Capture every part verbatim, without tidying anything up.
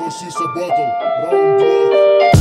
Сосиса батл, раунд два.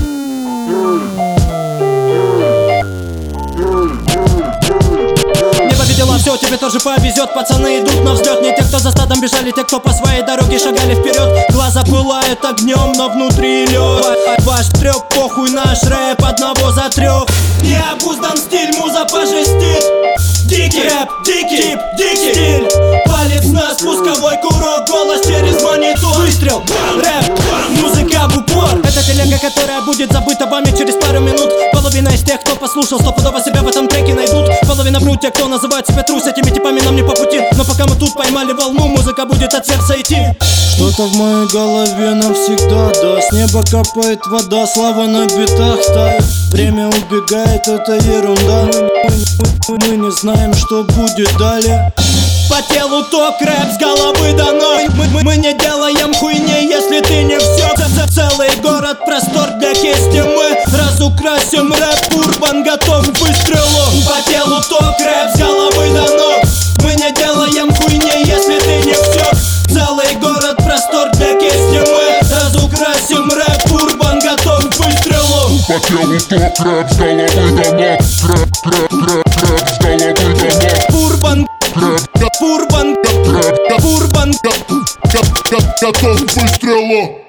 Небо видела все, тебе тоже повезет. Пацаны идут на взлет, не те, кто за стадом бежали, те, кто по своей дороге шагали вперед. Глаза пылают огнем, но внутри лед. Ваш трёп, похуй наш рэп, одного за трех. Необуздан стиль, муза пожестит. Дикий рэп, дикий, дикий стиль. Палец на спусковой курок, голос через монитор. Выстрел, рэп, музыка в упор. Это телега, которая будет забыта вами через пару минут. Половина из тех, кто послушал, стопудово себя в этом треке найдут. Половина врут те, кто называет себя трус, этими типами нам не по пути. Но пока мы тут поймали волну, музыка будет от сердца идти. Что-то в моей голове навсегда, да. С неба капает вода, слава на битах тает. Время убегает, это ерунда. Мы, мы, мы не знаем, что будет далее. По телу ток, рэп с головы до ног. Мы, мы, мы не делаем хуйни, если ты не все. Целый город, простор для кисти. Мы разукрасим рэп, урбан готов к выстрелу. По телу ток, рэп с головы до ног. Мы не делаем хуйни, если ты не все. Целый город, простор для кисти. Мы разукрасим рэп, урбан готов к выстрелу. По телу ток, рэп с головы до ног. Рэп, рэп, рэп, рэп с головы до ног. Урбан, урбан, урбан, Готов к выстрелу.